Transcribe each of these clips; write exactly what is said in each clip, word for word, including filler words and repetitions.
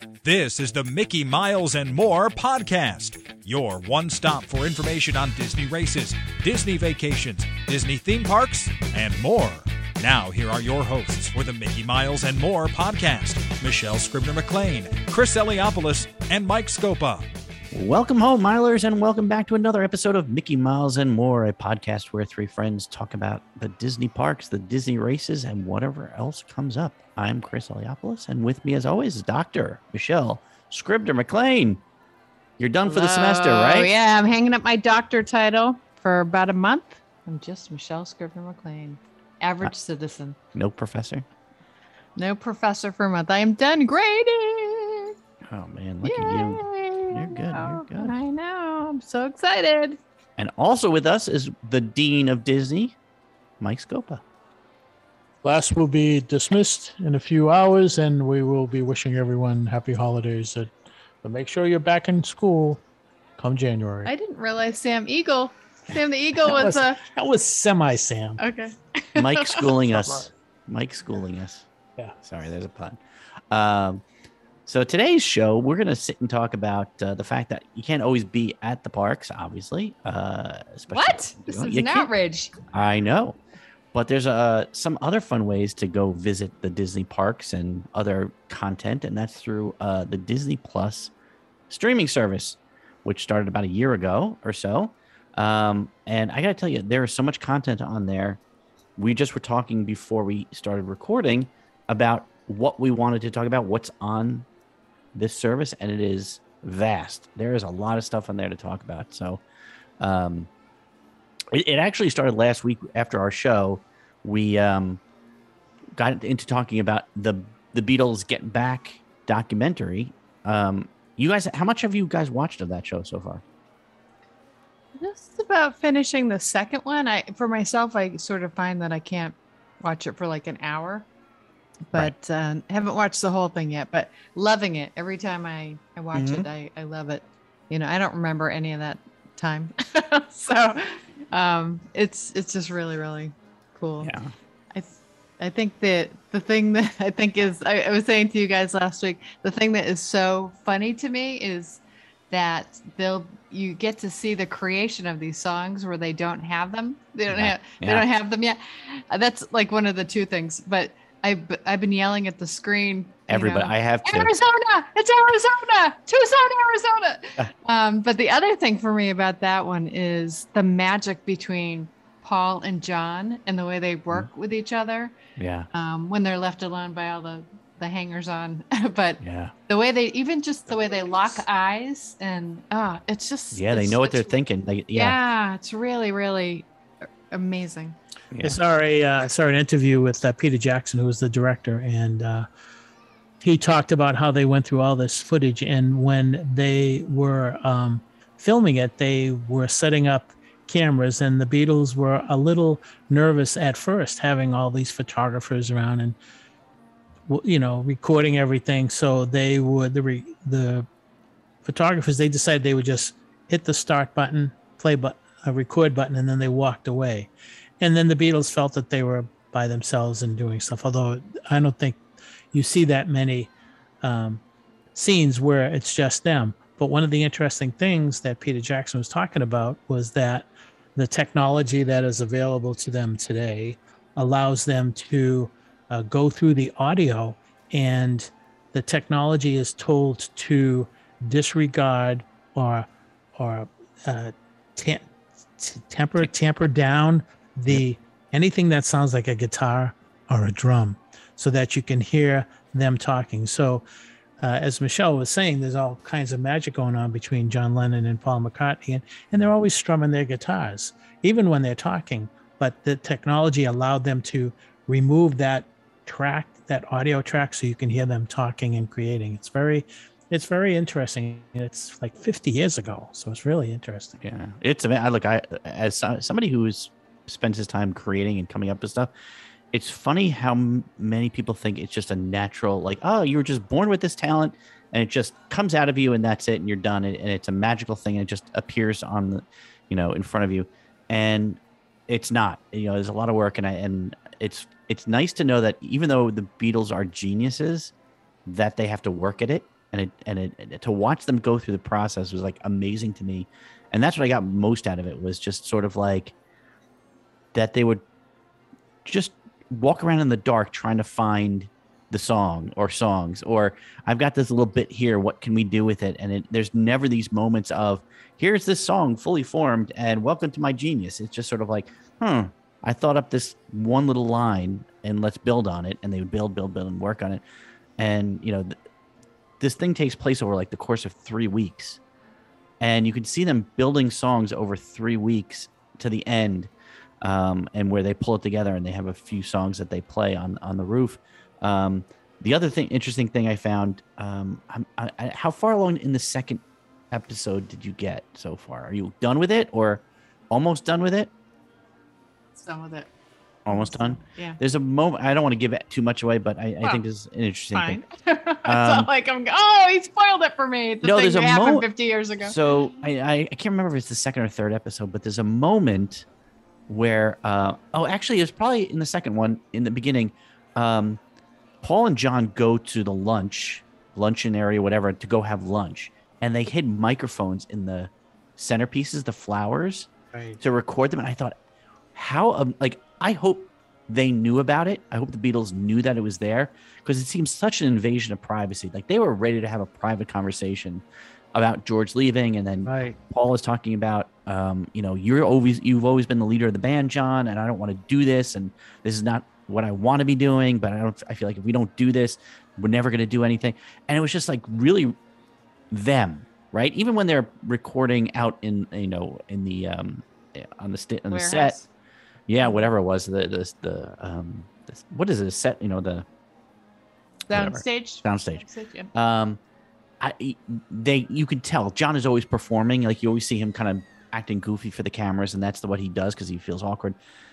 This is the Mickey Miles and More podcast, your one stop for information on Disney races, Disney vacations, Disney theme parks, and more. Now, here are your hosts for the Mickey Miles and More podcast, Michelle Scribner-McLean, Chris Eliopoulos, and Mike Scopa. Welcome home, Milers, and welcome back to another episode of Mickey Miles and More, a podcast where three friends talk about the Disney parks, the Disney races, and whatever else comes up. I'm Chris Eliopoulos, and with me, as always, is Doctor Michelle Scribner-McLean. You're done for the semester, right? Oh, yeah. I'm hanging up my doctor title for about a month. I'm just Michelle Scribner-McLean, average uh, citizen. No professor? No professor for a month. I am done grading. Oh, man, look Yay. at you. You're good. Oh, You're good. I know. I'm so excited. And also with us is the Dean of Disney, Mike Scopa. Class will be dismissed in a few hours, and we will be wishing everyone happy holidays. But make sure you're back in school come January. I didn't realize Sam Eagle. Sam the Eagle was, was a... That was semi-Sam. Okay. Mike schooling us. Mike schooling us. Yeah. Sorry, there's a pun. Um, so today's show, we're going to sit and talk about uh, the fact that you can't always be at the parks, obviously. Uh, especially What? This is an outrage. I know. But there's uh, some other fun ways to go visit the Disney parks and other content, and that's through uh, the Disney Plus streaming service, which started about a year ago or so. Um, and I got to tell you, there is so much content on there. We just were talking before we started recording about what we wanted to talk about, what's on this service, and it is vast. There is a lot of stuff on there to talk about. So um, it, it actually started last week after our show. We um, got into talking about the the Beatles Get Back documentary. Um, you guys, how much have you guys watched of that show so far? Just about finishing the second one. I, for myself, I sort of find that I can't watch it for like an hour, but right. uh, haven't watched the whole thing yet, but loving it. Every time I, I watch mm-hmm. it, I, I love it. You know, I don't remember any of that time. so um, it's, it's just really, really cool. Yeah. I, I think that the thing that I think is, I, I was saying to you guys last week, the thing that is so funny to me is that they'll you get to see the creation of these songs where they don't have them. They don't yeah. have they yeah. don't have them yet. Uh, that's like one of the two things. But I I've been yelling at the screen. Everybody, know, I have to. Arizona, it's Arizona, Tucson, Arizona. um, but the other thing for me about that one is the magic between Paul and John and the way they work mm. with each other. Yeah. Um, when they're left alone by all the the hangers on, but yeah, the way they even just the way they lock eyes and ah, uh, it's just yeah, it's, they know what they're thinking. They, yeah. yeah, it's really really amazing. Yeah. I saw a uh, I saw an interview with uh, Peter Jackson, who was the director, and uh, he talked about how they went through all this footage, and when they were um, filming it, they were setting up cameras, and the Beatles were a little nervous at first, having all these photographers around and, you know, recording everything. So they would, the re, the photographers, they decided they would just hit the start button, play but a record button, and then they walked away. And then the Beatles felt that they were by themselves and doing stuff. Although I don't think you see that many um, scenes where it's just them. But one of the interesting things that Peter Jackson was talking about was that the technology that is available to them today allows them to Uh, go through the audio, and the technology is told to disregard or or uh, tam- t- temper tamper down the anything that sounds like a guitar or a drum, so that you can hear them talking. So, uh, as Michelle was saying, there's all kinds of magic going on between John Lennon and Paul McCartney, and, and they're always strumming their guitars, even when they're talking. But the technology allowed them to remove that track, that audio track, so you can hear them talking and creating. It's very, it's very interesting. It's like fifty years ago, so it's really interesting. Yeah, it's. I look, I as somebody who's spends his time creating and coming up with stuff. It's funny how m- many people think it's just a natural, like, oh, you were just born with this talent, and it just comes out of you, and that's it, and you're done, and, and it's a magical thing, and it just appears on the, you know, in front of you, and it's not. You know, there's a lot of work, and I and it's. It's nice to know that even though the Beatles are geniuses, that they have to work at it and it and it, it to watch them go through the process was like amazing to me, and that's what I got most out of it was just sort of like that they would just walk around in the dark trying to find the song or songs, or I've got this little bit here, what can we do with it? And it, there's never these moments of here's this song fully formed and welcome to my genius. It's just sort of like, hmm, I thought up this one little line and let's build on it. And they would build, build, build and work on it. And, you know, th- this thing takes place over like the course of three weeks. And you can see them building songs over three weeks to the end, um, and where they pull it together and they have a few songs that they play on, on the roof. Um, the other thing, interesting thing I found, um, I, I, how far along in the second episode did you get so far? Are you done with it or almost done with it? Done with it. Almost done? Yeah. There's a moment, I don't want to give it too much away, but I, Well, I think this is an interesting Fine. thing. it's Um, not like I'm, oh, he spoiled it for me. The no, thing there's a that happened mo- fifty years ago. So I, I, I can't remember if it's the second or third episode, but there's a moment where, uh, oh, actually, it's probably in the second one, in the beginning. Um, Paul and John go to the lunch, luncheon area, whatever, to go have lunch. And they hid microphones in the centerpieces, the flowers, Right. to record them. And I thought, how, um, like, I hope they knew about it. I hope the Beatles knew that it was there, because it seems such an invasion of privacy. Like, they were ready to have a private conversation about George leaving. And then Right. Paul is talking about, um, you know, you're always, you've always been the leader of the band, John, and I don't want to do this. And this is not what I want to be doing, but I don't, I feel like if we don't do this, we're never going to do anything. And it was just like really them, right? Even when they're recording out in, you know, in the, um, on the, st- on the set, Warehouse. yeah, whatever it was, the, the, the, um, the, what is it? A set, you know, the whatever. Downstage. Downstage. Downstage, yeah. Um, I, they, you could tell John is always performing. Like, you always see him kind of acting goofy for the cameras, and that's the, what he does because he feels awkward.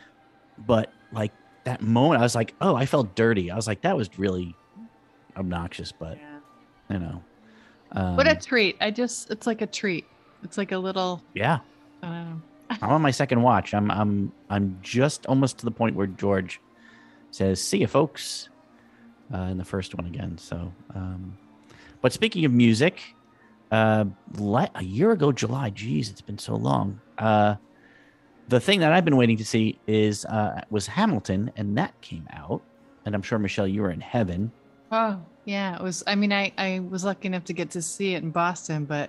But like that moment, I was like, oh, I felt dirty. I was like, that was really obnoxious, but Yeah. you know, um, What a treat. I just, it's like a treat. It's like a little, yeah. I don't know. I'm on my second watch. I'm, I'm, I'm just almost to the point where George says, "See you, folks," uh, in the first one again. So, um, but speaking of music, uh, le- a year ago, July, geez, it's been so long. Uh, the thing that I've been waiting to see is, uh, was Hamilton, and that came out, and I'm sure, Michelle, you were in heaven. Oh, yeah. It was, I mean, I, I was lucky enough to get to see it in Boston, but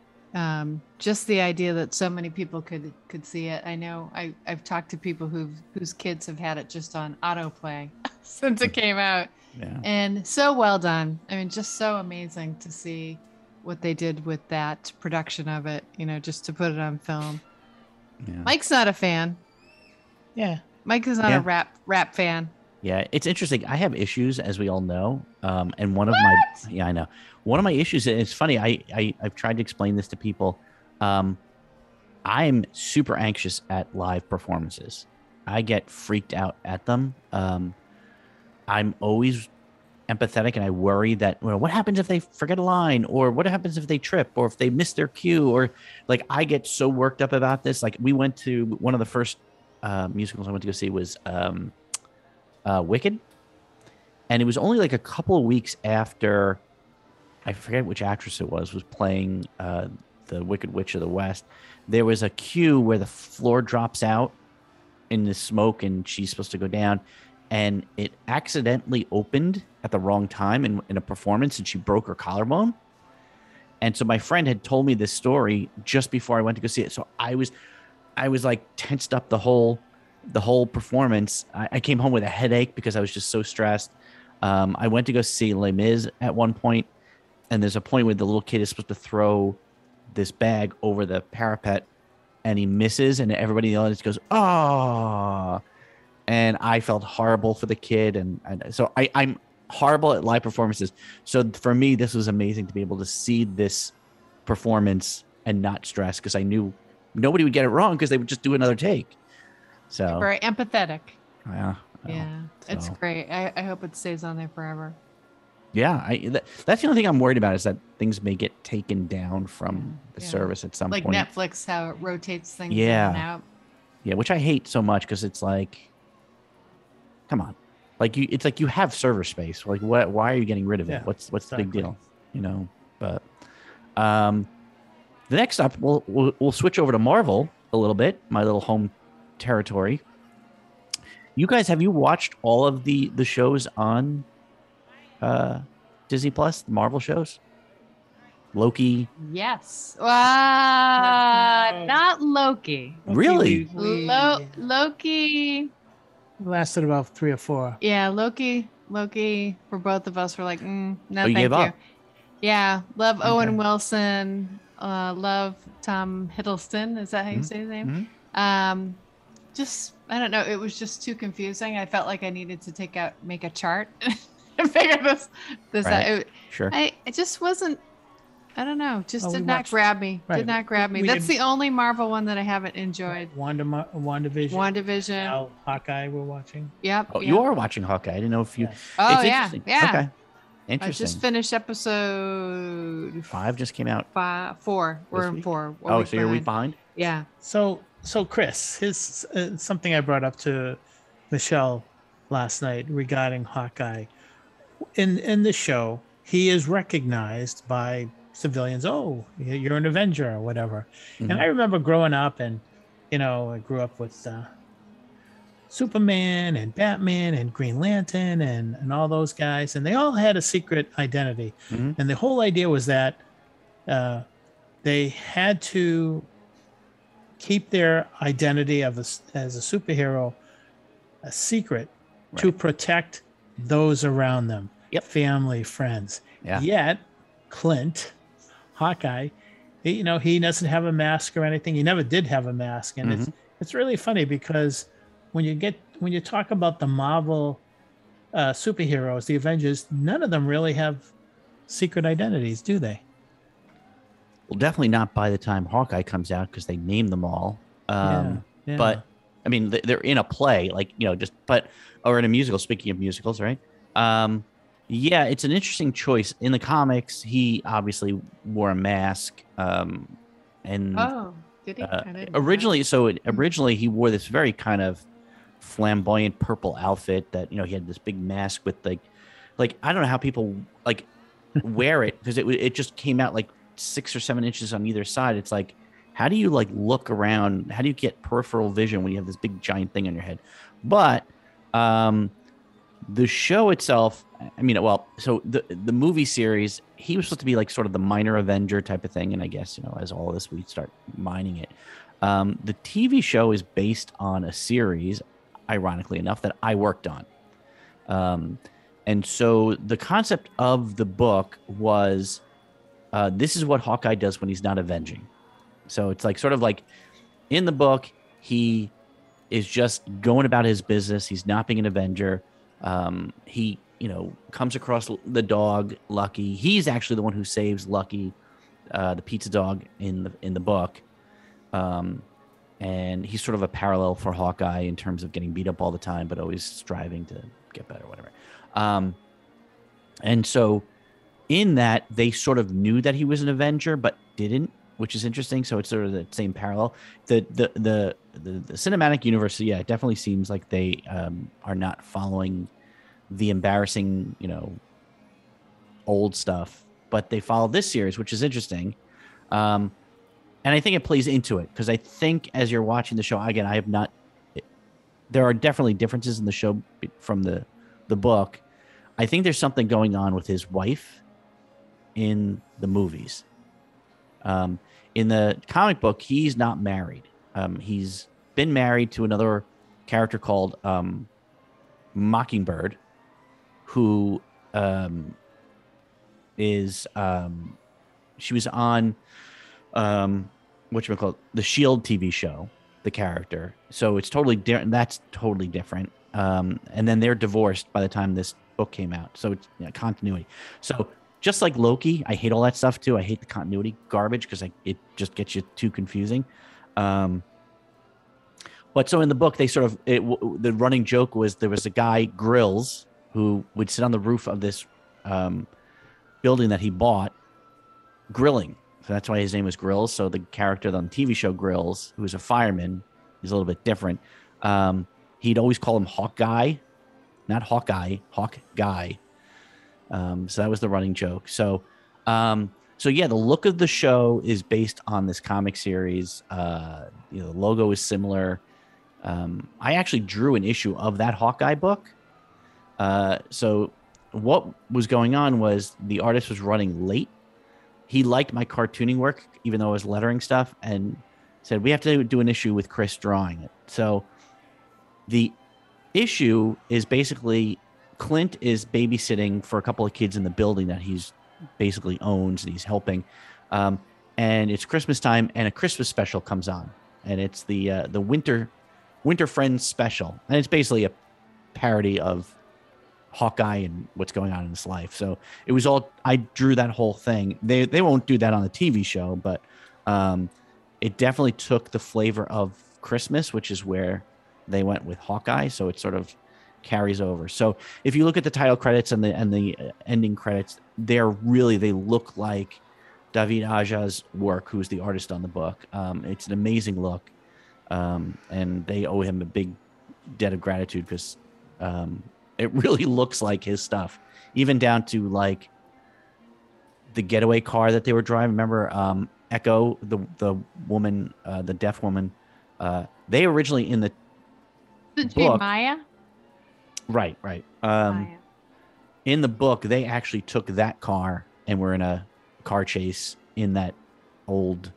um, just the idea that so many people could, could see it. I know I, I've talked to people who've, whose kids have had it just on autoplay since it came out. Yeah. And so well done. I mean, just so amazing to see what they did with that production of it, you know, just to put it on film. Yeah. Mike's not a fan. Yeah. Mike is not Yeah. a rap rap fan. Yeah, it's interesting. I have issues, as we all know. Um, and one of my, yeah, I know. One of my issues, and it's funny, I, I, I've tried to explain this to people. Um, I'm super anxious at live performances. I get freaked out at them. Um, I'm always empathetic, and I worry that, well, what happens if they forget a line, or what happens if they trip, or if they miss their cue, or like, I get so worked up about this. Like, we went to one of the first uh, musicals I went to go see was um, uh, Wicked. And it was only like a couple of weeks after, I forget which actress it was, was playing uh, the Wicked Witch of the West. There was a cue where the floor drops out in the smoke and she's supposed to go down. And it accidentally opened at the wrong time in, in a performance, and she broke her collarbone. And so my friend had told me this story just before I went to go see it. So I was, I was like tensed up the whole, the whole performance. I, I came home with a headache because I was just so stressed. Um, I went to go see Les Mis at one point, and there's a point where the little kid is supposed to throw this bag over the parapet, and he misses, and everybody in the audience goes, "Oh!" And I felt horrible for the kid, and, and so I, I'm horrible at live performances. So for me, this was amazing to be able to see this performance and not stress, because I knew nobody would get it wrong because they would just do another take. So Very empathetic. yeah, well, Yeah, it's so. great. I, I hope it stays on there forever. Yeah, I, that, that's the only thing I'm worried about, is that things may get taken down from the Yeah. service at some Like point. Netflix, how it rotates things Yeah. in and out. Yeah, which I hate so much, because it's like, come on, like you, it's like you have server space. Like, what? Why are you getting rid of it? Yeah, What's what's the big exactly. deal? you know. But um, the next up, we'll, we'll we'll switch over to Marvel a little bit, my little home territory. You guys, have you watched all of the the shows on uh, Disney Plus, the Marvel shows? Loki. Yes. Uh, not Loki. Really? We- we- Lo- Loki. lasted about three or four. Yeah, Loki. Loki. For both of us, were like, mm, no, Oh, you thank gave you. up? Yeah, love Okay. Owen Wilson. Uh, love Tom Hiddleston. Is that how you Mhm. say his name? Mhm. Um, just I don't know. It was just too confusing. I felt like I needed to take out, make a chart, and figure this this Right. out. It, Sure. I it just wasn't. I don't know. Just Oh, we did not watched- grab me. right. Did not grab me. We That's did- the only Marvel one that I haven't enjoyed. Wanda, Ma- WandaVision. WandaVision. Now Hawkeye we're watching. Yep. Oh, yep. you are watching Hawkeye. I didn't know if you. Yeah. Oh it's yeah. interesting. Yeah. Okay. I Interesting. just finished episode Five just came out. five, four. We're This in week? four. One Oh, week so you're a week behind. behind? Yeah. So, so Chris, his uh, something I brought up to Michelle last night regarding Hawkeye. In in the show, he is recognized by civilians. Oh, you're an Avenger or whatever. Mhm. And I remember growing up, and you know, I grew up with uh, Superman and Batman and Green Lantern and and all those guys, and they all had a secret identity. Mhm. And the whole idea was that uh, they had to keep their identity of a, as a superhero a secret to Right. protect those around them, Yep. family, friends. Yeah. Yet Clint, Hawkeye, he, you know, he doesn't have a mask or anything. He never did have a mask, and it's it's really funny because when you get when you talk about the Marvel uh, superheroes, the Avengers, none of them really have secret identities, do they? Well, definitely not by the time Hawkeye comes out because they name them all. Um, yeah. But I mean, th- they're in a play, like you know, just but or in a musical. Speaking of musicals, right? Um, yeah, it's an interesting choice. In the comics, he obviously wore a mask, um, and Oh, did he? uh, I didn't know that. originally, so it, originally he wore this very kind of flamboyant purple outfit that you know he had this big mask with like, like I don't know how people like wear it because it w- it just came out like six or seven inches on either side. It's like, how do you like look around? How do you get peripheral vision when you have this big giant thing on your head? But um, the show itself, I mean, well, so the the movie series, he was supposed to be like sort of the minor Avenger type of thing, and I guess you know, as all of this, we start mining it. Um, the T V show is based on a series, ironically enough, that I worked on. Um, and so the concept of the book was, uh, this is what Hawkeye does when he's not avenging. So it's like sort of like in the book, he is just going about his business. He's not being an Avenger. Um, he, you know, comes across the dog, Lucky. He's actually the one who saves Lucky, uh, the pizza dog in the in the book. Um, and he's sort of a parallel for Hawkeye in terms of getting beat up all the time, but always striving to get better, whatever. Um, and so in that, they sort of knew that he was an Avenger, but didn't, which is interesting. So it's sort of the same parallel. The the the the, the cinematic universe, yeah, it definitely seems like they um, are not following the embarrassing, you know, old stuff, but they follow this series, which is interesting. Um, and I think it plays into it because I think as you're watching the show, again, I have not. It, there are definitely differences in the show from the the book. I think there's something going on with his wife in the movies. Um, in the comic book, he's not married. Um, he's been married to another character called um, Mockingbird, who um, is um, she was on um, whatchamacallit, the Shield T V show, the character. So it's totally different. That's totally different. Um, and then they're divorced by the time this book came out. So it's you know, continuity. So just like Loki, I hate all that stuff too. I hate the continuity garbage because it just gets you too confusing. Um, but so in the book, they sort of, it, w- the running joke was there was a guy, Grills, who would sit on the roof of this um, building that he bought, grilling. So that's why his name was Grills. So the character on the T V show Grills, who was a fireman, is a little bit different. Um, he'd always call him Hawk Guy, not Hawkeye, Hawk Guy. Um, so that was the running joke. So Um, so yeah, the look of the show is based on this comic series. Uh, you know, the logo is similar. Um, I actually drew an issue of that Hawkeye book. Uh, so what was going on was the artist was running late. He liked my cartooning work, even though it was lettering stuff, and said, we have to do an issue with Chris drawing it. So the issue is basically Clint is babysitting for a couple of kids in the building that he's basically owns and he's helping. Um, and it's Christmas time and a Christmas special comes on, and it's the, uh, the winter, winter Friends special. And it's basically a parody of Hawkeye and what's going on in his life. So it was all, I drew that whole thing. They they won't do that on the T V show, but um, it definitely took the flavor of Christmas, which is where they went with Hawkeye. So it sort of carries over. So if you look at the title credits and the and the ending credits, they're really, they look like David Aja's work, who's the artist on the book. Um, it's an amazing look. Um, and they owe him a big debt of gratitude because um, it really looks like his stuff, even down to like the getaway car that they were driving. Remember um, Echo, the the woman, uh, the deaf woman. Uh, they originally in the Did book, you Maya? right, right. Um, Maya. in the book, they actually took that car and were in a car chase in that old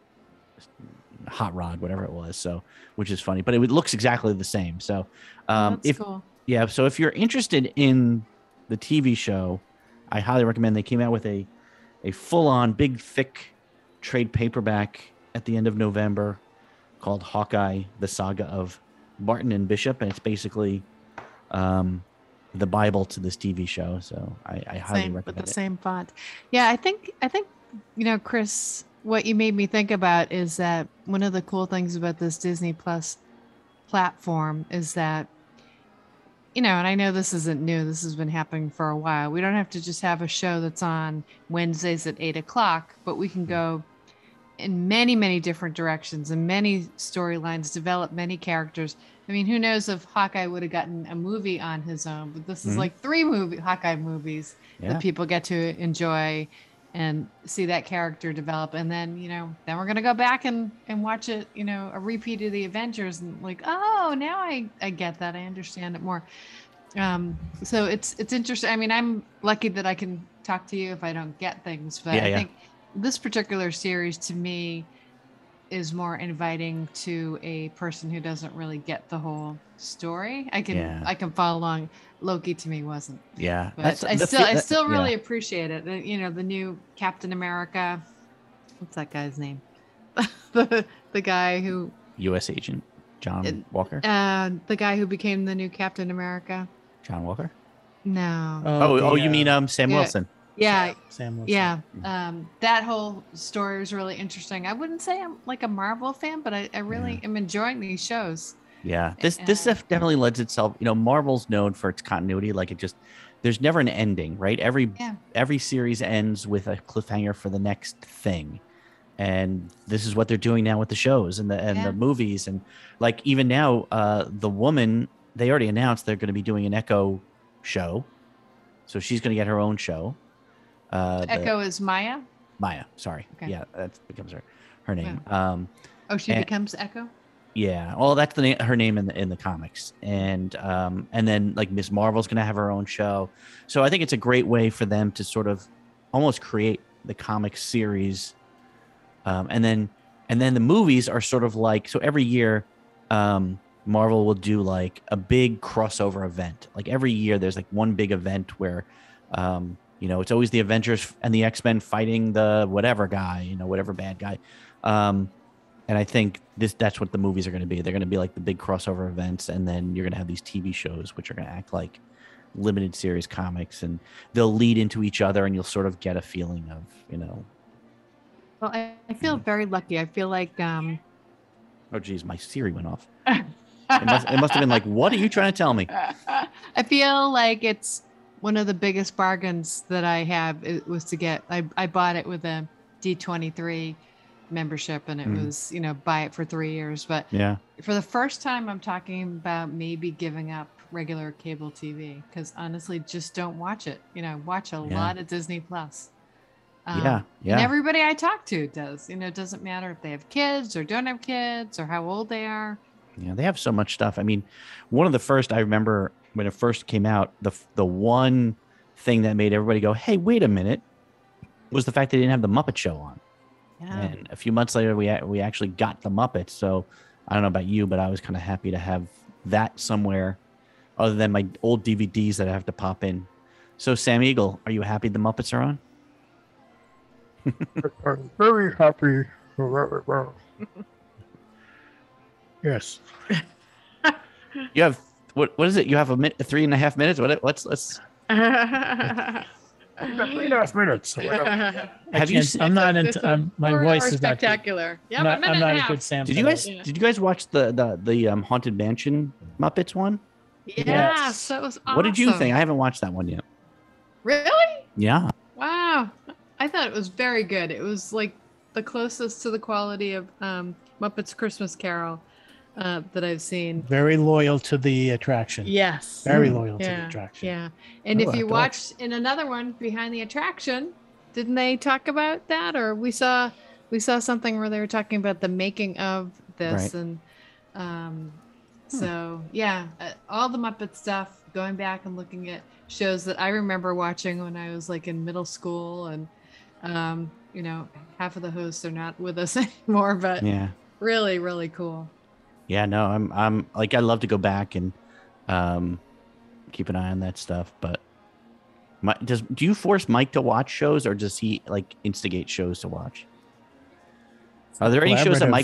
hot rod, whatever it was. So, which is funny, but it looks exactly the same. So, um, Oh, that's if cool. yeah, so if you're interested in the T V show, I highly recommend. They came out with a a full-on big thick trade paperback at the end of November called Hawkeye: The Saga of Barton and Bishop, and it's basically um, the Bible to this T V show. So I, I highly Same, with recommend the it. same font. Yeah, I think I think you know, Chris, what you made me think about is that one of the cool things about this Disney Plus platform is that, you know, and I know this isn't new, this has been happening for a while. We don't have to just have a show that's on Wednesdays at eight o'clock, but we can go in many, many different directions and many storylines, develop many characters. I mean, who knows if Hawkeye would have gotten a movie on his own, but this is Mhm. like three movie Hawkeye movies Yeah. that people get to enjoy and see that character develop. And then, you know, then we're gonna go back and, and watch it, you know, a repeat of the Avengers and like, oh, now I, I get that. I understand it more. Um, so it's it's interesting. I mean, I'm lucky that I can talk to you if I don't get things, but Yeah, I yeah. think this particular series to me is more inviting to a person who doesn't really get the whole story. I can Yeah. I can follow along. Loki to me wasn't, Yeah, but I the still fe- I that- still yeah. really appreciate it. The- You know, the new Captain America. What's that guy's name? the the guy who U S agent John It- Walker. uh the guy who became the new Captain America. John Walker. No. Oh, the, oh, you uh, mean um Sam yeah. Wilson? Yeah, Sam Wilson. yeah. Um, that whole story was really interesting. I wouldn't say I'm like a Marvel fan, but I, I really am enjoying these shows. Yeah, this this Uh, stuff definitely lends itself. You know, Marvel's known for its continuity. Like it just, there's never an ending, right? Every Yeah. every series ends with a cliffhanger for the next thing, and this is what they're doing now with the shows and the and Yeah. the movies, and like even now, uh, the woman they already announced they're going to be doing an Echo show, so she's going to get her own show. Uh, the- Echo is Maya. Maya, sorry, Okay. yeah, that becomes her her name. Um, Oh, she And- becomes Echo. yeah, well, that's the na- her name in the in the comics, and um, and then like Miss Marvel's gonna have her own show, so I think it's a great way for them to sort of almost create the comic series, um, and then and then the movies are sort of like so every year, um, Marvel will do like a big crossover event. Like every year, there's like one big event where, um, you know, it's always the Avengers and the X-Men fighting the whatever guy, you know, whatever bad guy. Um, and I think this that's what the movies are going to be. They're going to be like the big crossover events, and then you're going to have these T V shows, which are going to act like limited series comics, and they'll lead into each other, and you'll sort of get a feeling of, you know, Well, I, I feel very lucky. I feel like um, oh, geez, my Siri went off. It must, it must have been like, what are you trying to tell me? I feel like it's one of the biggest bargains that I have. It was to get. I I bought it with a D twenty-three membership, and it Mhm. was, you know, buy it for three years. But Yeah. for the first time, I'm talking about maybe giving up regular cable T V because honestly, just don't watch it. You know, watch a Yeah. lot of Disney Plus. Um, Yeah, yeah. And everybody I talk to does. You know, it doesn't matter if they have kids or don't have kids or how old they are. Yeah, they have so much stuff. I mean, one of the first I remember when it first came out, the the one thing that made everybody go, "Hey, wait a minute," was the fact they didn't have the Muppet Show on. Yeah. And a few months later, we a- we actually got the Muppets. So I don't know about you, but I was kind of happy to have that somewhere, other than my old D V Ds that I have to pop in. So Sam Eagle, are you happy the Muppets are on? I'm very happy. Yes. You have what? What is it? You have a minute, three and a half minutes. What? Let's let's. Three and a half minutes. Have you? can't- se- I'm not It's into. a I'm, my four-hour voice is not. good. spectacular. Yeah, I'm a not, minute I'm and not a a half. good Sam. Did for you that. guys? Yeah. Did you guys watch the the the um, Haunted Mansion Muppets one? Yes, Yes. that was awesome. What did you think? I haven't watched that one yet. Really? Yeah. Wow. I thought it was very good. It was like the closest to the quality of um, Muppets Christmas Carol uh, that I've seen. Very loyal to the attraction. Yes. Very Mm. loyal to the Yeah. attraction. Yeah. And Oh, if I you have to watched in another one, Behind the Attraction, didn't they talk about that? Or we saw we saw something where they were talking about the making of this, Right. and um, so yeah, uh, all the Muppet stuff. Going back and looking at shows that I remember watching when I was like in middle school, and um, you know, half of the hosts are not with us anymore, but Yeah. really, really cool. Yeah. No, I'm I'm like I love to go back and um keep an eye on that stuff. But my, does do you force Mike to watch shows, or does he like instigate shows to watch? Are there any shows that Collaborative. Mike?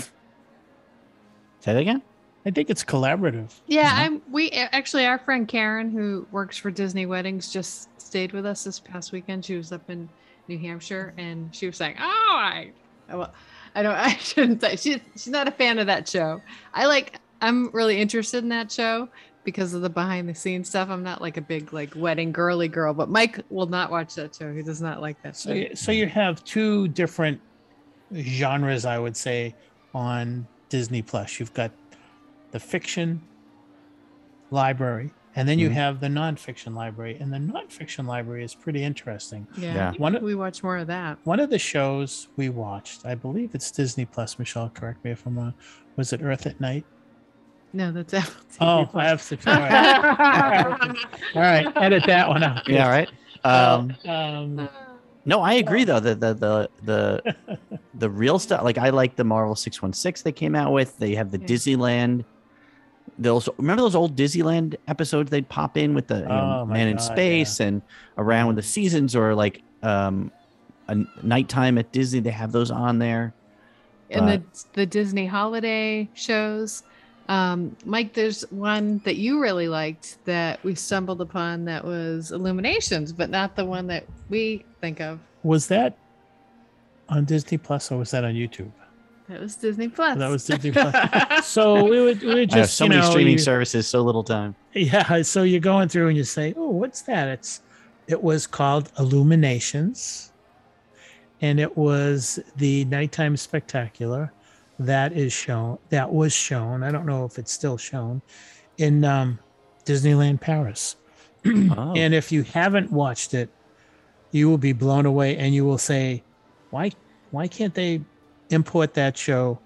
Say that again. I think it's collaborative. Yeah, Mhm. I'm. We actually, our friend Karen, who works for Disney Weddings, just stayed with us this past weekend. She was up in New Hampshire, and she was saying, "Oh, I, well, I don't. I shouldn't say she's she's not a fan of that show. I like. I'm really interested in that show because of the behind the scenes stuff. I'm not like a big like wedding girly girl, but Mike will not watch that show. He does not like that So, show. you- so you have two different genres, I would say, on Disney Plus. You've got the fiction library, and then you Mhm. have the nonfiction library. And the nonfiction library is pretty interesting. Yeah, Yeah. maybe One- we watch more of that. One of the shows we watched, I believe it's Disney Plus. Michelle, correct me if I'm wrong. Was it Earth at Night? No, that's Apple T V Oh, I Plus. have to. All right, all right, edit that one out. Yeah. Right. Um. um, No, I agree though. The the the the the real stuff. Like I like the Marvel six one six they came out with. They have the Yeah. Disneyland. Those remember those old Disneyland episodes they'd pop in with the you know, Oh, my Man in God, Space and around with the seasons, or like um a n- nighttime at Disney. They have those on there. And the the Disney holiday shows. Um, Mike, there's one that you really liked that we stumbled upon that was Illuminations, but not the one that we think of. was that on Disney Plus or was that on YouTube? That was Disney Plus. That was Disney Plus. So we would we would I have just so you many know, streaming you- services, so little time. Yeah, so you're going through and you say, "Oh, what's that?" It's it was called Illuminations, and it was the nighttime spectacular that is shown. That was shown. I don't know if it's still shown in um, Disneyland Paris. Oh. And if you haven't watched it, you will be blown away, and you will say, "Why? Why can't they import that show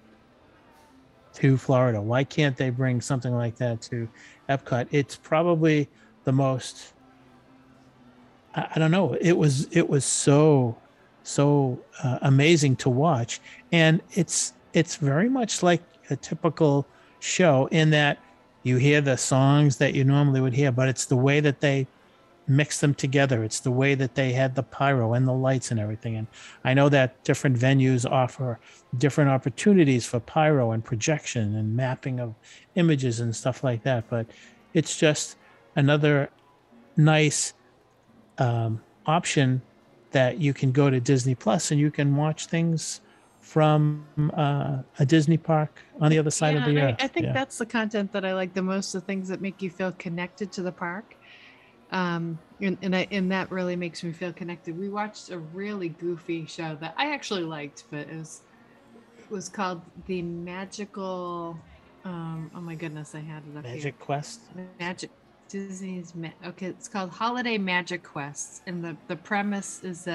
to Florida? Why can't they bring something like that to Epcot?" It's probably the most. I, I don't know. It was it was so so uh, amazing to watch, and it's it's very much like a typical show in that you hear the songs that you normally would hear, but it's the way that they mix them together. It's the way that they had the pyro and the lights and everything. And I know that different venues offer different opportunities for pyro and projection and mapping of images and stuff like that. But it's just another nice um, option that you can go to Disney Plus and you can watch things from uh, a Disney park on the other side of Yeah, the I, earth. I think Yeah. that's the content that I like the most, the things that make you feel connected to the park. Um, and, and, I, and that really makes me feel connected. We watched a really goofy show that I actually liked, but it was, it was called The Magical, um, oh my goodness, I had it up here. Magic Quest. Magic Disney's ma- okay, it's called Holiday Magic Quests, and the the premise is that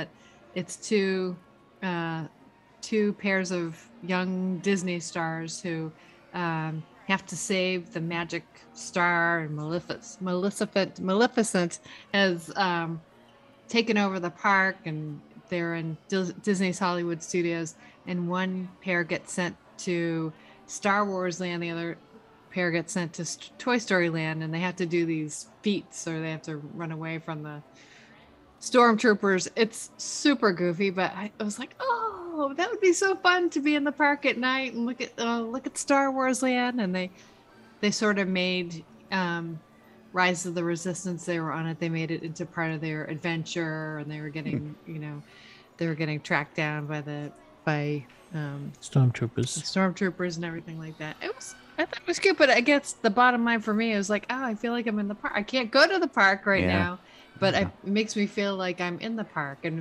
it's two uh, two pairs of young Disney stars who um, have to save the magic star, and Malefic- Maleficent Maleficent has um, taken over the park, and they're in Dis- Disney's Hollywood Studios, and one pair gets sent to Star Wars Land, the other pair gets sent to St- Toy Story Land, and they have to do these feats, or they have to run away from the stormtroopers. It's super goofy, but I, I was like, oh, that would be so fun to be in the park at night and look at uh, look at Star Wars Land. And they they sort of made um, Rise of the Resistance. They were on it. They made it into part of their adventure, and they were getting you know they were getting tracked down by the by um, Stormtroopers. stormtroopers and everything like that. It was I thought it was cute, but I guess the bottom line for me is like, oh, I feel like I'm in the park. I can't go to the park right Yeah. now, but Yeah. I, it makes me feel like I'm in the park. And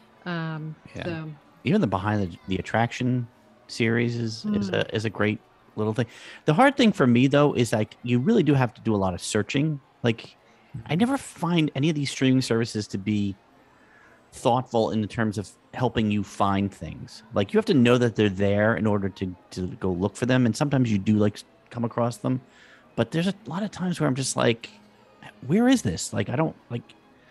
um, Yeah. so Even the behind the, the attraction series is is Mm. a is a great little thing. The hard thing for me though is like you really do have to do a lot of searching. Like I never find any of these streaming services to be thoughtful in the terms of helping you find things. Like you have to know that they're there in order to to go look for them, and sometimes you do like come across them. But there's a lot of times where I'm just like, where is this? Like I don't like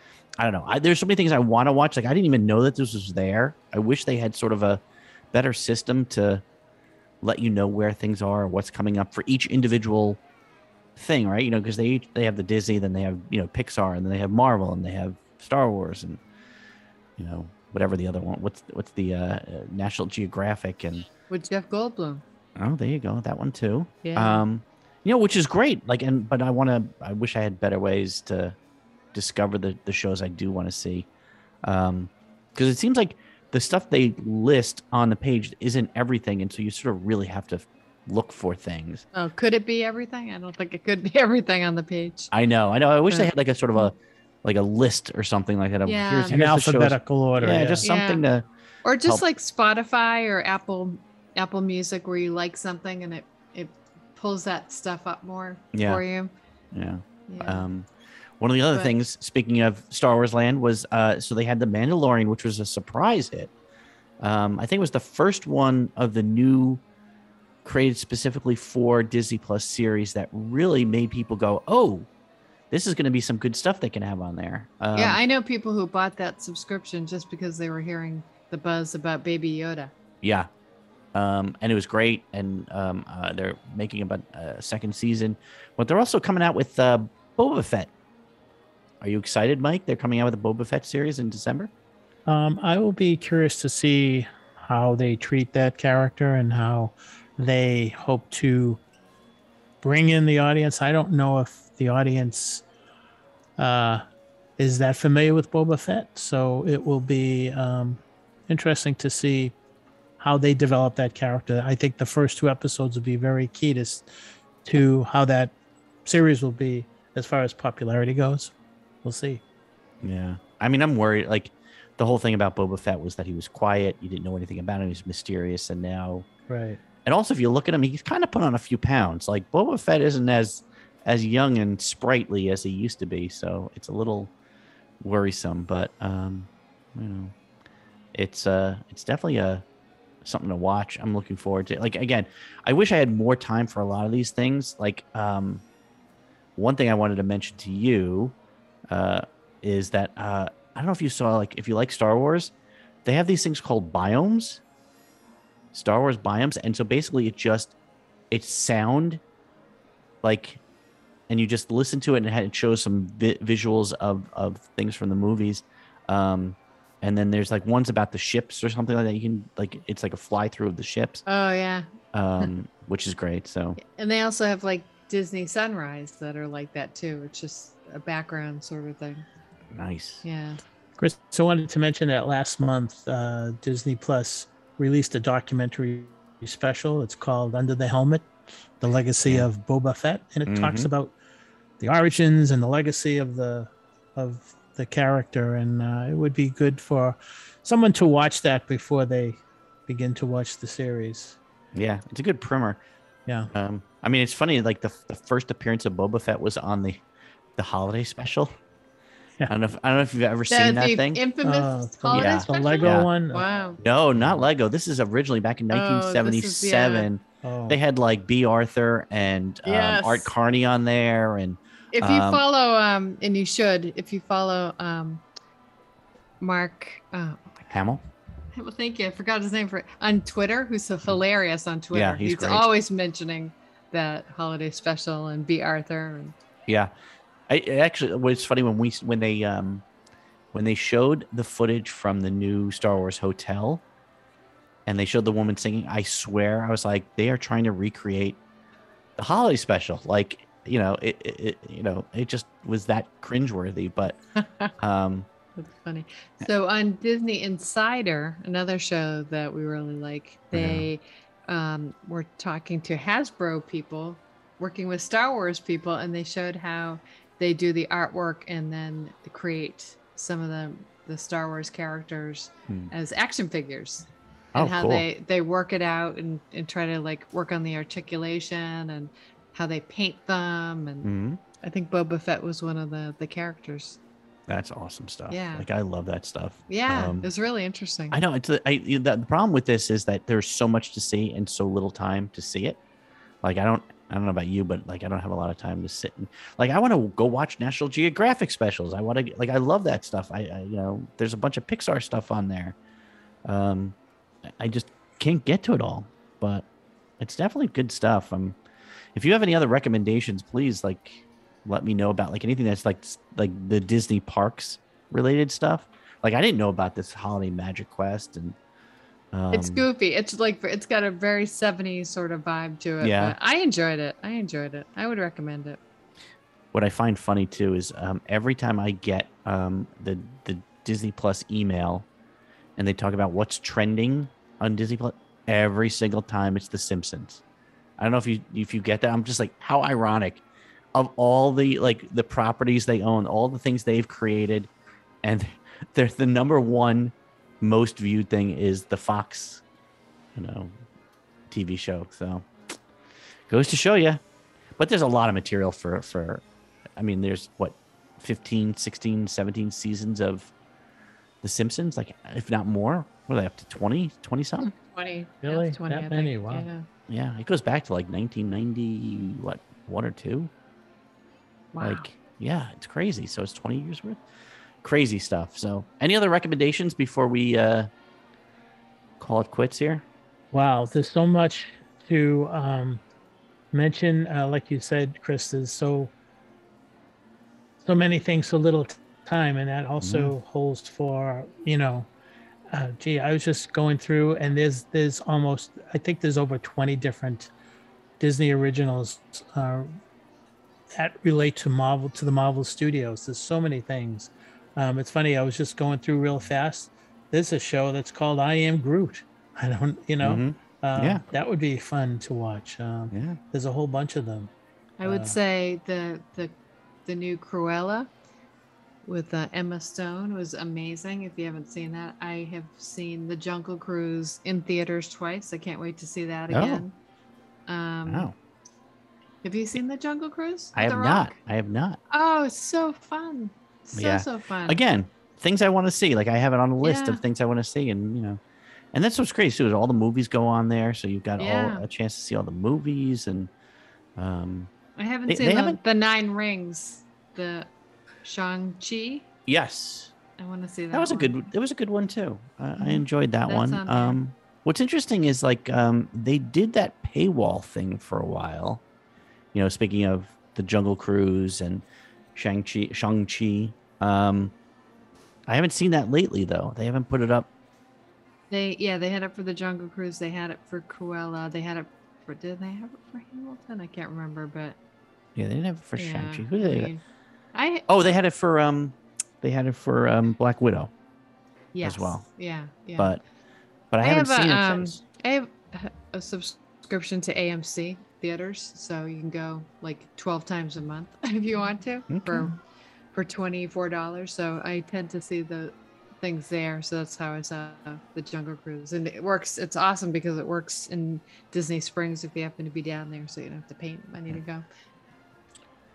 I don't know. I, there's so many things I want to watch. Like I didn't even know that this was there. I wish they had sort of a better system to let you know where things are, or what's coming up for each individual thing, right? You know, because they each- they have the Disney, then they have you know Pixar, and then they have Marvel, and they have Star Wars, and you know whatever the other one. What's what's the uh, uh, National Geographic, and with Jeff Goldblum. oh, there you go, that one too. Yeah. Um, you know, which is great. Like, and but I want to. I wish I had better ways to discover the the shows I do want to see, um, because it seems like the stuff they list on the page isn't everything, and so you sort of really have to look for things. Oh, could it be everything? I don't think it could be everything on the page. I know, I know. I wish they Yeah. had like a sort of a like a list or something like that. Of, Yeah. here's, In here's the shows. alphabetical order. Yeah, Yeah, just Yeah. something to. Or just help. like Spotify or Apple Apple Music, where you like something and it it pulls that stuff up more Yeah. for you. Yeah. Yeah. Um, one of the other But- things, speaking of Star Wars Land, was uh, so they had the Mandalorian, which was a surprise hit. Um, I think it was the first one of the new created specifically for Disney Plus series that really made people go, "Oh, this is going to be some good stuff they can have on there." Um, yeah, I know people who bought that subscription just because they were hearing the buzz about Baby Yoda. Yeah. Um, and it was great. And um, uh, they're making about a second season, but they're also coming out with uh, Boba Fett. Are you excited, Mike? They're coming out with a Boba Fett series in December. Um, I will be curious to see how they treat that character and how they hope to bring in the audience. I don't know if the audience uh, is that familiar with Boba Fett, so it will be um, interesting to see how they develop that character. I think the first two episodes will be very key to, s- to how that series will be as far as popularity goes. We'll see. Yeah. I mean, I'm worried. Like, the whole thing about Boba Fett was that he was quiet. You didn't know anything about him. He was mysterious. And now, Right. and also, if you look at him, he's kind of put on a few pounds. Like, Boba Fett isn't as as young and sprightly as he used to be. So it's a little worrisome. But, um, you know, it's uh, it's definitely a something to watch. I'm looking forward to. Like, again, I wish I had more time for a lot of these things. Like, um, one thing I wanted to mention to you uh, is that uh, I don't know if you saw, like, if you like Star Wars, they have these things called biomes, Star Wars biomes, and so basically it just it's sound, like, and you just listen to it and it had- it shows some vi- visuals of of things from the movies, um, and then there's like ones about the ships or something like that. You can like it's like a fly through of the ships, Oh yeah. um, which is great. So And they also have like Disney Sunrise that are like that too. It's just a background sort of thing. nice. Yeah. Chris, I wanted to mention that last month, uh, Disney Plus released a documentary special. It's called Under the Helmet, The Legacy Yeah. of Boba Fett. And it talks Mhm. about the origins and the legacy of the of the character. And uh, it would be good for someone to watch that before they begin to watch the series. Yeah, it's a good primer. Yeah. Um, I mean, it's funny. Like the the first appearance of Boba Fett was on the the holiday special, I don't know. If, I don't know if you've ever The, seen that the thing. infamous Uh, holiday yeah. the special? Lego Yeah. one. Wow. No, not Lego. This is originally back in Oh, nineteen this is- seventy-seven. Oh, They had like B. Arthur and um, Yes. Art Carney on there, and If you um, follow, um, and you should, if you follow um, Mark, uh, Hamill. well, thank you. I forgot his name for it on Twitter. Who's so hilarious on Twitter? Yeah, he's great. always mentioning that holiday special and B. Arthur. And Yeah, I it actually was funny when we when they um when they showed the footage from the new Star Wars hotel, and they showed the woman singing. I swear, I was like, they are trying to recreate the holiday special. Like, you know, it, it, it you know, it just was that cringeworthy. But um, That's funny. So on Disney Insider, another show that we really like, they um, were talking to Hasbro people, working with Star Wars people, and they showed how they do the artwork and then create some of the the Star Wars characters Hmm. as action figures, and Oh, how cool. they they work it out and, and try to like work on the articulation and how they paint them. And mhm. I think Boba Fett was one of the the characters. That's awesome stuff. Yeah. Like I love that stuff. Yeah, Um, it was really interesting. I know it's a, I, you- the, the problem with this is that there's so much to see and so little time to see it. Like I don't I don't know about you, but like I don't have a lot of time to sit and like I want to go watch National Geographic specials. I want to like I love that stuff. I, I you know there's a bunch of Pixar stuff on there. Um, I just can't get to it all, but it's definitely good stuff. Um, if you have any other recommendations, please like let me know about like anything that's like like the Disney parks related stuff. Like I didn't know about this holiday Magic Quest, and um, It's goofy. It's like it's got a very seventies sort of vibe to it. Yeah. But I enjoyed it. I enjoyed it. I would recommend it. what I find funny too is um, every time I get um, the the Disney Plus email, and they talk about what's trending on Disney Plus, every single time it's The Simpsons. I don't know if you if you get that. I'm just like, how ironic. Of all the like the properties they own, all the things they've created, and they're the number one most viewed thing is the Fox, you know, T V show. So goes to show you. But there's a lot of material for for I mean, there's what fifteen, sixteen, seventeen seasons of The Simpsons, like if not more. What are they up to? twenty, twenty something? Twenty. Really? Yeah, twenty. That I many? think. Wow. Yeah. Yeah, it goes back to like nineteen ninety, what, one or two? Wow. Like, yeah, it's crazy. So it's twenty years worth. Crazy stuff. So, any other recommendations before we uh, call it quits here? Wow, there's so much to um, mention. Uh, like you said, Chris, there's so so many things, so little t- time, and that also holds for you know. Uh, gee, I was just going through, and there's there's almost I think there's over twenty different Disney originals uh, that relate to Marvel to the Marvel Studios. There's so many things. Um, it's funny. I was just going through real fast. There's a show that's called I Am Groot. I don't, you know, Mhm. uh, Yeah. that would be fun to watch. Um, Yeah. There's a whole bunch of them. I would Uh, say the the the new Cruella with uh, Emma Stone was amazing. If you haven't seen that, I have seen The Jungle Cruise in theaters twice. I can't wait to see that Oh. again. Um, Wow. Have you seen The Jungle Cruise? I with have The not. Rock? I have not. Oh, it's so fun. So Yeah. so fun. Again, things I want to see. Like I have it on a list Yeah. of things I want to see, and you know, and that's what's crazy too. Is all the movies go on there, so you've got Yeah. all a chance to see all the movies, and um, I haven't They- seen they the, haven't- the Nine Rings, the Shang-Chi. yes, I want to see that. that was a one. good. It was a good one too. I, I Mhm. enjoyed that That's one. on there. Um, what's interesting is like um, they did that paywall thing for a while. You know, speaking of the Jungle Cruise and Shang-Chi, Shang-Chi. Um, I haven't seen that lately though. They haven't put it up. They yeah, they had it for the Jungle Cruise. They had it for Cruella. They had it for did they have it for Hamilton? I can't remember, but Yeah, they didn't have it for yeah, Shang-Chi. Who I did they? mean, I Oh, they had it for um, they had it for um Black Widow, yes, well. Yeah, yeah. but but I, I haven't have seen a, it um, since. I have a subscription to A M C theaters, so you can go like twelve times a month if you want to for Okay. for twenty-four dollars. So I tend to see the things there. So that's how I saw the Jungle Cruise, and it works. It's awesome because it works in Disney Springs if you happen to be down there, so you don't have to pay money to go.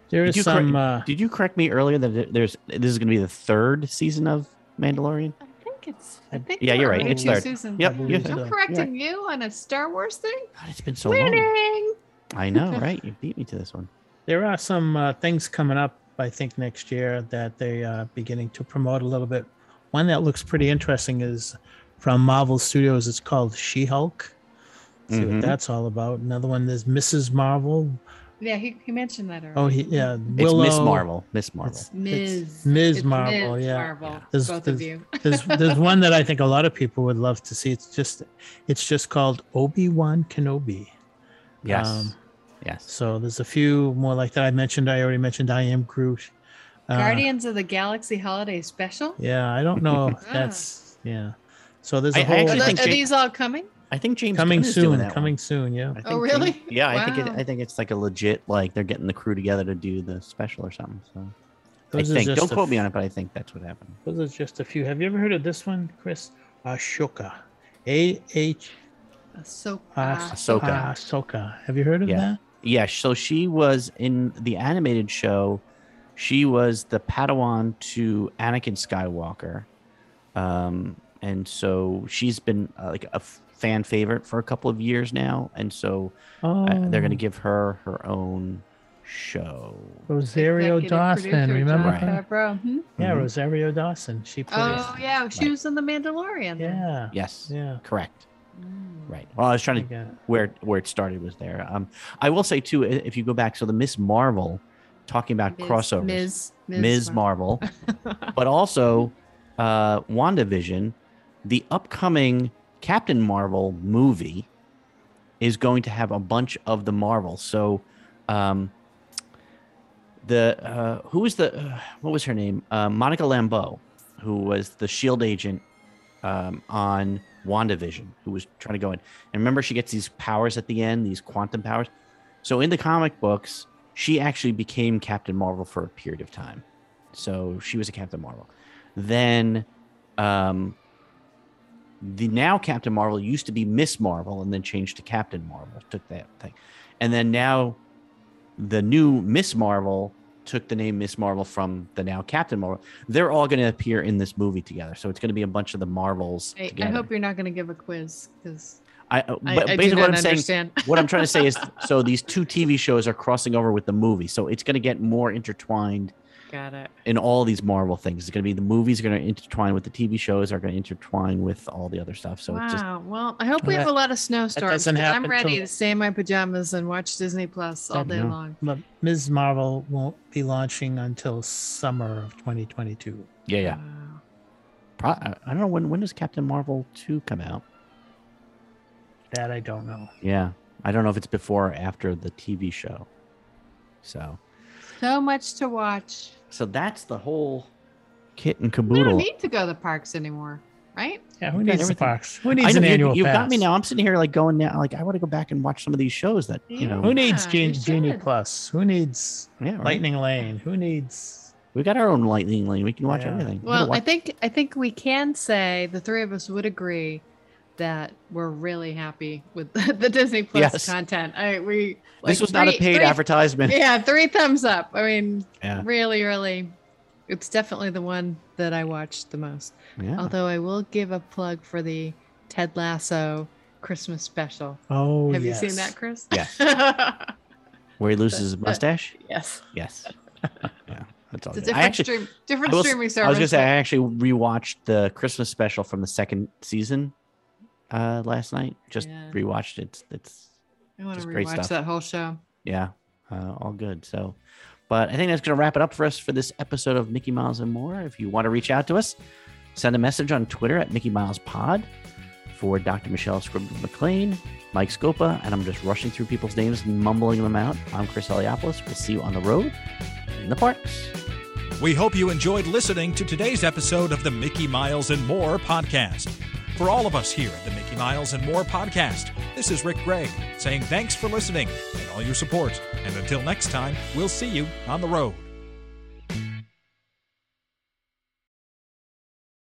There Did is you, some. correct, Uh, did you correct me earlier that there's this is going to be the third season of Mandalorian? I think it's. I think Yeah, there you're are right. only It's two third. seasons. Yep. I believe you- so. I'm You're correcting you on a Star Wars thing. God, it's been so long. Winning. I know, right? You beat me to this one. there are some uh, things coming up, I think, next year that they are beginning to promote a little bit. One that looks pretty interesting is from Marvel Studios. It's called She-Hulk. See Mhm. what that's all about. Another one is Missus Marvel. Yeah, he, he mentioned that already. Oh, he, yeah. It's Willow. Miss Marvel. Miss Marvel. It's- Miz Miz It's Marvel, Miz yeah. Marvel. Yeah. There's- Both there's- of you. there's there's one that I think a lot of people would love to see. It's just it's just called Obi-Wan Kenobi. Yes. Um, yes. So there's a few more like that. I mentioned. I already mentioned I Am Groot. Uh, Guardians of the Galaxy Holiday Special. Yeah, I don't know. If Ah. that's yeah. So there's I- a I whole Are, actually the- think are Jake- these all coming? I think James coming Gunn is doing soon. that Coming one. soon. Yeah. I think Oh, really? James- yeah, I think it. Wow. I think it's like a legit like they're getting the crew together to do the special or something. So Those I are think. just Don't a quote me f- on it, but I think that's what happened. Those are just a few. Have you ever heard of this one, Chris? Ashoka. A H Ahsoka. Ah, Ahsoka. Ahsoka. Have you heard of Yeah. that? Yeah, so she was in the animated show. She was the Padawan to Anakin Skywalker, um, and so she's been uh, like a f- fan favorite for a couple of years now. And so Oh, uh, they're going to give her her own show. Rosario Executive Dawson. producer Remember Jon her? Favreau. Hmm? Yeah, Mhm. Rosario Dawson. She plays. Oh yeah, she Right. was in the Mandalorian. then. Yeah. Yes, Yeah. correct. Mm. Right. Well, I was trying to Yeah. where where it started was there. Um, I will say too, i- if you go back, so the Miss Marvel, talking about Miz- crossovers, Miz, Miz Marvel, but also uh, WandaVision, the upcoming Captain Marvel movie is going to have a bunch of the Marvels. So, um, the uh, who was the uh, what was her name? Uh, Monica Rambeau, who was the Shield agent um, on WandaVision, who was trying to go in. And remember, she gets these powers at the end, these quantum powers. So in the comic books, she actually became Captain Marvel for a period of time. So she was a Captain Marvel. Then um, the now Captain Marvel used to be Miss Marvel and then changed to Captain Marvel, took that thing. And then now the new Miss Marvel took the name Miss Marvel from the now Captain Marvel. They're all going to appear in this movie together. So it's going to be a bunch of the Marvels I, I together. hope you're not going to give a quiz because I, uh, I, but I do basically not what I'm saying, understand. what I'm trying to say is, so these two T V shows are crossing over with the movie. So it's going to get more intertwined Got it. in all these Marvel things. It's going to be the movies are going to intertwine with the T V shows, are going to intertwine with all the other stuff. So wow. it's just, Well, I hope we Well, have a lot of snowstorms. doesn't 'cause I'm happen ready till- to stay in my pajamas and watch Disney Plus all That- day no. long. But Miz Marvel won't be launching until summer of twenty twenty-two. yeah, yeah. Wow. Pro- I I don't know when when does Captain Marvel two come out? That I don't know. Yeah, I don't know if it's before or after the T V show. So, So much to watch. so that's the whole kit and We caboodle. don't need to go to the parks anymore, right? Yeah, who We've got needs the everything. parks? Who I needs know an you, annual you've pass? got me now. I'm sitting here like going now, like I want to go back and watch some of these shows that you know. Who needs Yeah, Gen- you Genie should. Plus? Who needs Yeah, right. Lightning Lane? Who needs? We got our own lightning lane. We can watch Yeah. everything. We can Well, I watch- think I think we can say the three of us would agree that we're really happy with the, the Disney Plus Yes. content. I we this like, was not a three- paid three- advertisement. Yeah, three thumbs up. I mean, Yeah. really, really, it's definitely the one that I watched the most. Yeah. Although I will give a plug for the Ted Lasso Christmas special. Oh, Have yes. you seen that, Chris? Yes. Where he loses his But- mustache. Yes. Yes. Yeah. That's all. It's a good. different I actually, stream, different I was, streaming I service. was gonna say but- I actually rewatched the Christmas special from the second season uh, last night. Just Yeah. rewatched it. It's, it's I want to just great rewatch stuff. that whole show. yeah, uh, all good. So, but I think that's gonna wrap it up for us for this episode of Mickey Miles and More. If you want to reach out to us, send a message on Twitter at Mickey Miles Pod. For Doctor Michelle Scribble McLean, Mike Scopa, and I'm just rushing through people's names and mumbling them out. I'm Chris Eliopoulos. We'll see you on the road in the parks. We hope you enjoyed listening to today's episode of the Mickey Miles and More podcast. For all of us here at the Mickey Miles and More podcast, this is Rick Gregg saying thanks for listening and all your support. And until next time, we'll see you on the road.